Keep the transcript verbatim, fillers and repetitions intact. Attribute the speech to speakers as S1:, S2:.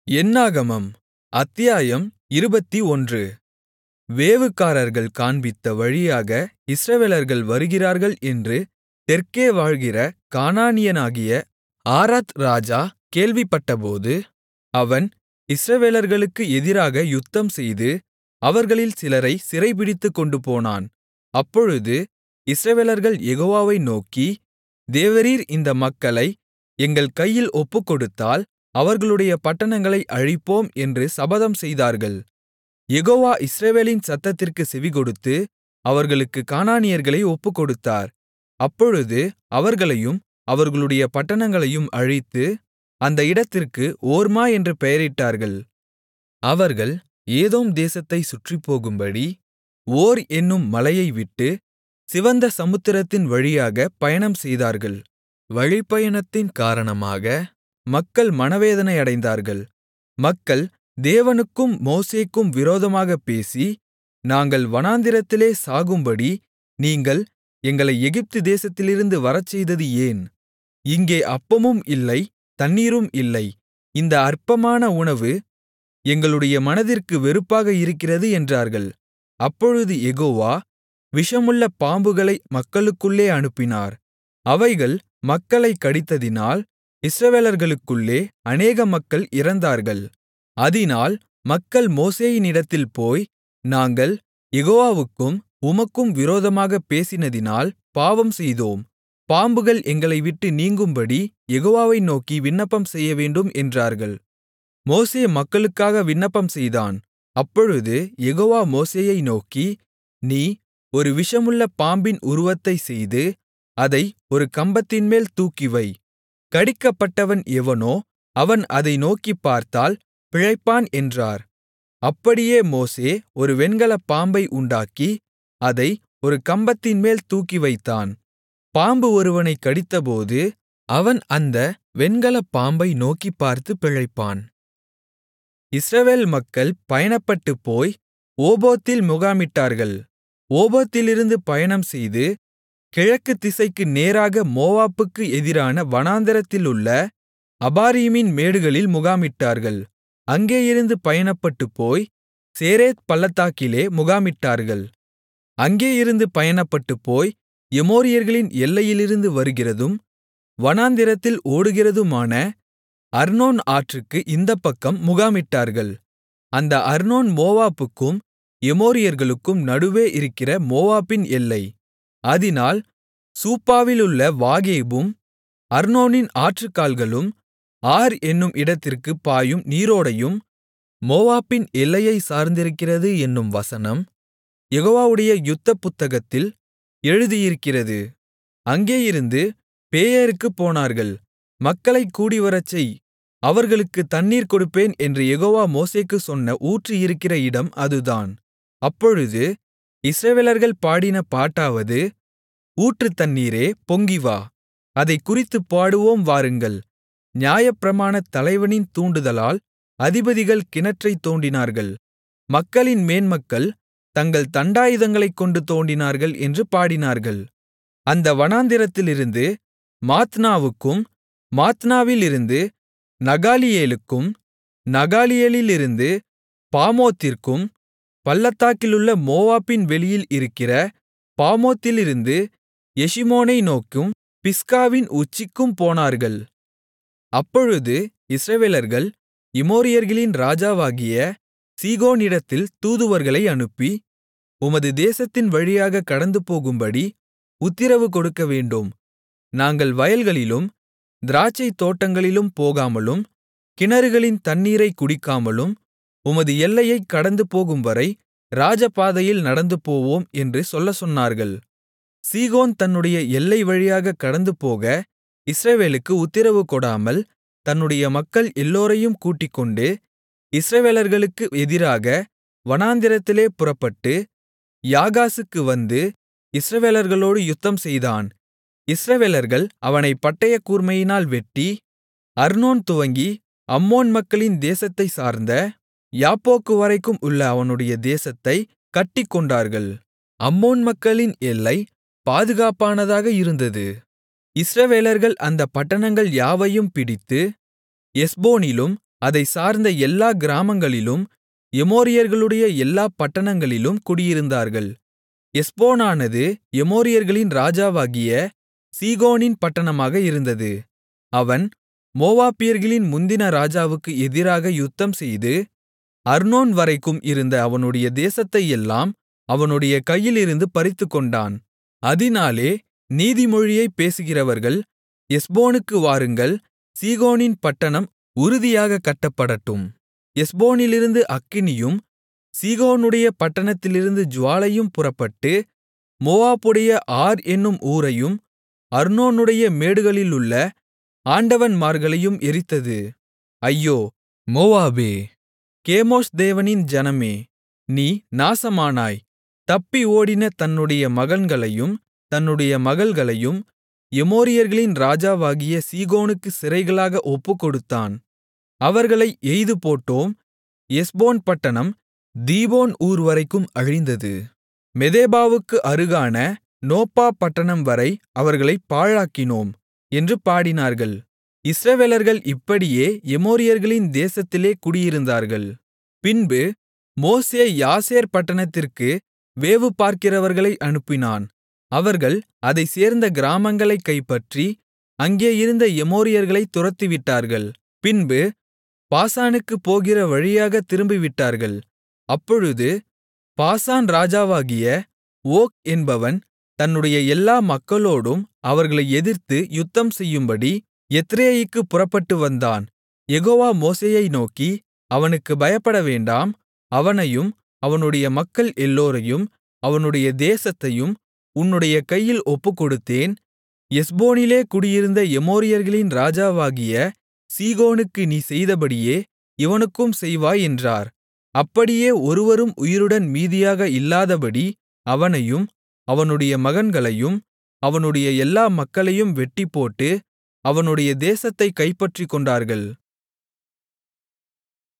S1: என்னாகமம் அத்தியாயம் இருபத்தொன்று. வேவுகாரர்கள் காண்பித்த வழியாக இஸ்ரவேலர்கள் வருகிறார்கள் என்று தெற்கே வாழ்கிற கானானியனாகிய ஆராத் ராஜா கேள்விப்பட்டபோது, அவன் இஸ்ரவேலர்களுக்கு எதிராக யுத்தம்செய்து அவர்களில் சிலரைச் சிறைபிடித்துக் கொண்டுபோனான். அப்பொழுது இஸ்ரவேலர்கள் யெகோவாவை நோக்கி, தேவரீர் இந்த மக்களை எங்கள் கையில் ஒப்புக்கொடுத்தால் அவர்களுடைய பட்டணங்களை அழிப்போம் என்று சபதம் செய்தார்கள். யெகோவா இஸ்ரவேலின் சத்தத்திற்குச் செவிகொடுத்து அவர்களுக்குக் கானானியர்களை ஒப்புக்கொடுத்தார். அப்பொழுது அவர்களையும் அவர்களுடைய பட்டணங்களையும் அழித்து அந்த இடத்திற்கு ஓர்மா என்று பெயரிட்டார்கள். அவர்கள் ஏதோம் தேசத்தைச் சுற்றிப்போகும்படி ஓர் என்னும் மலையைவிட்டு சிவந்த சமுத்திரத்தின் வழியாகப் பயணம் செய்தார்கள். வழிப்பயணத்தின் காரணமாக மக்கள் மனவேதனையடைந்தார்கள். மக்கள் தேவனுக்கும் மோசேக்கும் விரோதமாகப் பேசி, நாங்கள் வனாந்திரத்திலே சாகும்படி நீங்கள் எங்களை எகிப்து தேசத்திலிருந்து வரச்செய்தது ஏன்? இங்கே அப்பமும் இல்லை, தண்ணீரும் இல்லை. இந்த அற்பமான உணவு எங்களுடைய மனதிற்கு வெறுப்பாக இருக்கிறது என்றார்கள். அப்பொழுது யெகோவா விஷமுள்ள பாம்புகளை மக்களுக்குள்ளே அனுப்பினார். அவைகள் மக்களைக் கடித்ததினால் இஸ்ரவேலர்களுக்குள்ளே அநேக மக்கள் இறந்தார்கள். அதினால் மக்கள் மோசேயினிடத்தில் போய், நாங்கள் யெகோவாவுக்கும் உமக்கும் விரோதமாகப் பேசினதினால் பாவம் செய்தோம். பாம்புகள் எங்களை விட்டு நீங்கும்படி யெகோவாவை நோக்கி விண்ணப்பம் செய்யவேண்டும் என்றார்கள். மோசே மக்களுக்காக விண்ணப்பம் செய்தான். அப்பொழுது யெகோவா மோசேயை நோக்கி, நீ ஒரு விஷமுள்ள பாம்பின் உருவத்தைச் செய்து அதை ஒரு கம்பத்தின்மேல் தூக்கிவை. கடிக்கப்பட்டவன் எவனோ அவன் அதை நோக்கிப் பார்த்தால் பிழைப்பான் என்றார். அப்படியே மோசே ஒரு வெண்கலப் பாம்பை உண்டாக்கி அதை ஒரு கம்பத்தின்மேல் தூக்கிவைத்தான். பாம்பு ஒருவனைக் கடித்தபோது அவன் அந்த வெண்கலப் பாம்பை நோக்கிப் பார்த்து பிழைப்பான். இஸ்ரவேல் மக்கள் பயணப்பட்டுப் போய் ஓபோத்தில் முகாமிட்டார்கள். ஓபோத்திலிருந்து பயணம்செய்து கிழக்கு திசைக்கு நேராக மோவாபுக்கு எதிரான வனாந்திரத்திலுள்ள அபாரீமின் மேடுகளில் முகாமிட்டார்கள். அங்கேயிருந்து பயணப்பட்டுப் போய் சேரேத் பள்ளத்தாக்கிலே முகாமிட்டார்கள். அங்கேயிருந்து பயணப்பட்டுப் போய் எமோரியர்களின் எல்லையிலிருந்து வருகிறதும் வனாந்திரத்தில் ஓடுகிறதுமான அர்னோன் ஆற்றுக்கு இந்தப்பக்கம் முகாமிட்டார்கள். அந்த அர்னோன் மோவாபுக்கும் எமோரியர்களுக்கும் நடுவே இருக்கிற மோவாபின் எல்லை. அதினால் சூப்பாவிலுள்ள வாகேபும் அர்னோனின் ஆற்றுக்கால்களும் ஆர் என்னும் இடத்திற்குப் பாயும் நீரோடையும் மோவாபின் எல்லையைச் சார்ந்திருக்கிறது என்னும் வசனம் யெகோவாவுடைய யுத்த புத்தகத்தில் எழுதியிருக்கிறது. அங்கேயிருந்து பேயேருக்குப் போனார்கள். மக்களைக் கூடிவரச்செய், அவர்களுக்குத் தண்ணீர் கொடுப்பேன் என்று யெகோவா மோசேக்குச் சொன்ன ஊற்று இருக்கிற இடம் அதுதான். அப்பொழுது இஸ்ரவேலர்கள் பாடின பாட்டாவது, ஊற்று தண்ணீரே பொங்கிவா, அதைக் குறித்துப் பாடுவோம் வாருங்கள். நியாயப்பிரமாணத் தலைவனின் தூண்டுதலால் அதிபதிகள் கிணற்றைத் தோண்டினார்கள். மக்களின் மேன்மக்கள் தங்கள் தண்டாயுதங்களைக் கொண்டு தோண்டினார்கள் என்று பாடினார்கள். அந்த வனாந்திரத்திலிருந்து மாத்னாவுக்கும் மாத்னாவிலிருந்து நகாலியேலுக்கும் நகாலியேலிலிருந்து பாமோத்திற்கும் பள்ளத்தாக்கிலுள்ள மோவாபின் வெளியில் இருக்கிற பாமோத்திலிருந்து எஷிமோனை நோக்கும் பிஸ்காவின் உச்சிக்கும் போனார்கள். அப்பொழுது இஸ்ரவேலர்கள் எமோரியர்களின் ராஜாவாகிய சீகோனிடத்தில் தூதுவர்களை அனுப்பி, உமது தேசத்தின் வழியாகக் கடந்துபோகும்படி உத்திரவு கொடுக்கவேண்டும். நாங்கள் வயல்களிலும் திராட்சைத் தோட்டங்களிலும் போகாமலும் கிணறுகளின் தண்ணீரைக் குடிக்காமலும் உமது எல்லையைக் கடந்து போகும்வரை ராஜபாதையில் நடந்து போவோம் என்று சொல்லச் சொன்னார்கள். சீகோன் தன்னுடைய எல்லை வழியாகக் கடந்துபோக இஸ்ரவேலுக்கு உத்திரவு கொடாமல் தன்னுடைய மக்கள் எல்லோரையும் கூட்டிக்கொண்டு இஸ்ரவேலர்களுக்கு எதிராக வனாந்திரத்திலே புறப்பட்டு யாகாசுக்கு வந்து இஸ்ரவேலர்களோடு யுத்தம்செய்தான். இஸ்ரவேலர்கள் அவனைப் பட்டயக்கூர்மையினால் வெட்டி அர்னோன் துவங்கி அம்மோன் மக்களின் தேசத்தைச் சார்ந்த யாப்போக்கு வரைக்கும் உள்ள அவனுடைய தேசத்தைக் கட்டிக்கொண்டார்கள். அம்மோன் மக்களின் எல்லை பாதுகாப்பானதாக இருந்தது. இஸ்ரவேலர்கள் அந்தப் பட்டணங்கள் யாவையும் பிடித்து எஸ்போனிலும் அதைச் சார்ந்த எல்லா கிராமங்களிலும் எமோரியர்களுடைய எல்லா பட்டணங்களிலும் குடியிருந்தார்கள். எஸ்போனானது எமோரியர்களின் ராஜாவாகிய சீகோனின் பட்டணமாக இருந்தது. அவன் மோவாபியர்களின் முந்தின ராஜாவுக்கு எதிராக யுத்தம்செய்து அர்னோன் வரைக்கும் இருந்த அவனுடைய தேசத்தையெல்லாம் அவனுடைய கையிலிருந்து பறித்துக்கொண்டான். அதினாலே நீதிமொழியைப் பேசுகிறவர்கள், எஸ்போனுக்கு வாருங்கள், சீகோனின் பட்டணம் உறுதியாகக் கட்டப்படட்டும். எஸ்போனிலிருந்து அக்கினியும் சீகோனுடைய பட்டணத்திலிருந்து ஜூவாலையும் புறப்பட்டு மோவாபுடைய ஆர் என்னும் ஊரையும் அர்னோனுடைய மேடுகளிலுள்ள ஆண்டவன்மார்களையும் எரித்தது. ஐயோ, மோவாபே, கேமோஷ் தேவனின் ஜனமே, நீ நாசமானாய். தப்பி ஓடின தன்னுடைய மகன்களையும் தன்னுடைய மகள்களையும் எமோரியர்களின் ராஜாவாகிய சீகோனுக்குச் சிறைகளாக ஒப்புக்கொடுத்தான். அவர்களை எய்துபோட்டோம். எஸ்போன் பட்டணம் தீபோன் ஊர்வரைக்கும் அழிந்தது. மெதெபாவுக்கு அருகான நோப்பா பட்டணம்வரை அவர்களைப் பாழாக்கினோம் என்று பாடினார்கள். இஸ்ரவேலர்கள் இப்படியே எமோரியர்களின் தேசத்திலே குடியிருந்தார்கள். பின்பு மோசே யாசேர் பட்டணத்திற்கு வேவு பார்க்கிறவர்களை அனுப்பினான். அவர்கள் அதைச் சேர்ந்த கிராமங்களைக் கைப்பற்றி அங்கே இருந்த எமோரியர்களைத் துரத்திவிட்டார்கள். பின்பு பாசானுக்குப் போகிற வழியாகத் திரும்பிவிட்டார்கள். அப்பொழுது பாசான் ராஜாவாகிய ஓக் என்பவன் தன்னுடைய எல்லா மக்களோடும் அவர்களை எதிர்த்து யுத்தம்செய்யும்படி எத்ரேயிக்குப் புறப்பட்டு வந்தான். யெகோவா மோசேயை நோக்கி, அவனுக்கு பயப்படவேண்டாம், அவனையும் அவனுடைய மக்கள் எல்லோரையும் அவனுடைய தேசத்தையும் உன்னுடைய கையில் ஒப்புக்கொடுத்தேன். எஸ்போனிலே குடியிருந்த எமோரியர்களின் ராஜாவாகிய சீகோனுக்கு நீ செய்தபடியே இவனுக்கும் செய்வாய் என்றார். அப்படியே ஒருவரும் உயிருடன் மீதியாக இல்லாதபடி அவனையும் அவனுடைய மகன்களையும் அவனுடைய எல்லா மக்களையும் வெட்டிப்போட்டு அவனுடைய தேசத்தைக் கைப்பற்றிக்கொண்டார்கள்.